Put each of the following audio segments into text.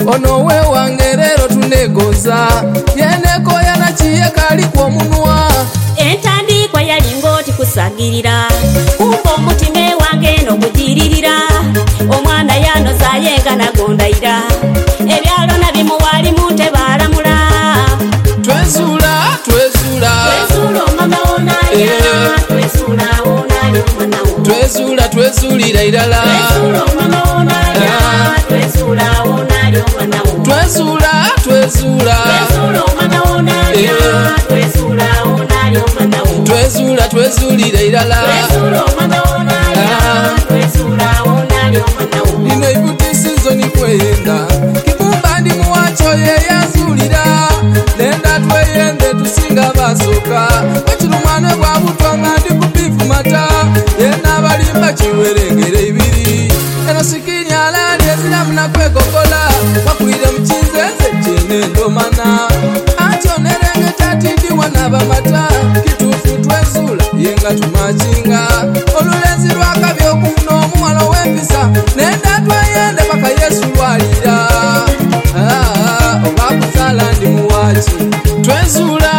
ono we wange lero tunegoza yeneko yanakiye kali kwa munwa entandikwa yalingoti kusagirira kumba omutima wange n'okugiririra omwana yanoza yenga nagondaira ebyalo nabimuwali munte balamula twezula omama onaya twezula onali omwana wo twezulira irala omama onaya twezula onali omwana wo twezula omama onaya twezula onali omwana wo twezulira irala omama onaya twezula onali omwana wo ino ibutisizo ni kwenda kibumba ndi muwacho ye yazulira nenda tweyende tusinga basoka wachilumane bwa butonga ndi kupifu mata yena balimba chiwerengere ibiri eno sikinyala lyezira munakwekokola wakwire mchinzenze chene ndomana acho nerenge tatindi wanaba mata kitufu twezula yenga tumachinga olulezi lwakabyokuno omuwala w'empisa nenda tweyende paka yesu lwalira obakuzala ndi muwachi twezula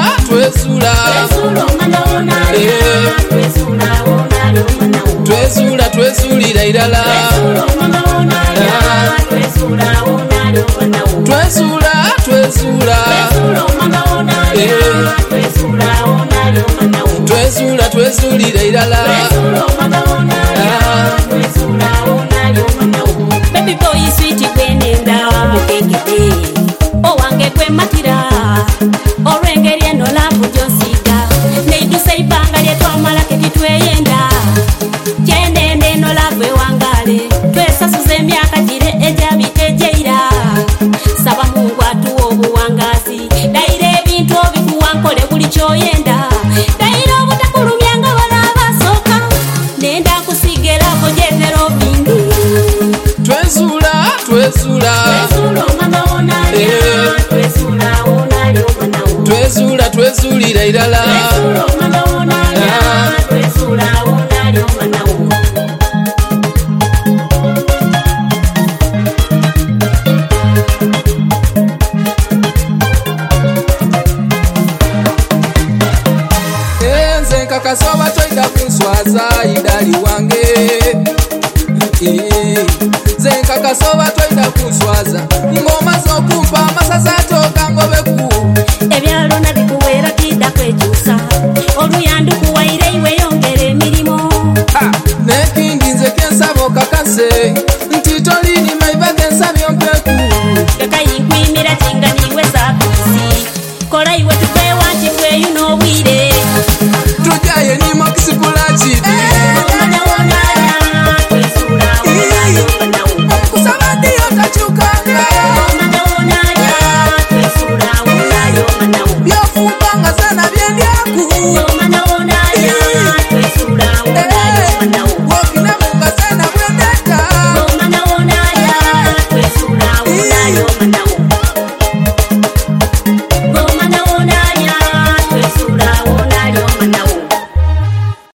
omama onaya twezula onali omwana wo twezulira irala omama onaya twezula onali omwana wo twezula omama onaya twezula onali omwana wo twezulira irala omama onaya twezula onali omwana wo baby boy sweet kwenenda mukengede owange kwematira olwengeri eno lavu gyosiga neiduse ibanga lyetwamala ketitweyenda kyenende eno lavu ewangale twesasuza emyaka gire ejabitejeira saba mungu atuwa obuwangazi daira ebintu obikuwankole buli kyoyenda daira obutakulumyanga bala abasooka nenda kusigerako gyetera obingi twezula omama onaya twezula onali omwana wo twezulira irala omama onaya twezula onali omwana wo enze nkakasoba toyita kunswaza idali wange nze nkakasoba toyita kunswaza ngoma zokumpa amasasa atoka ngobe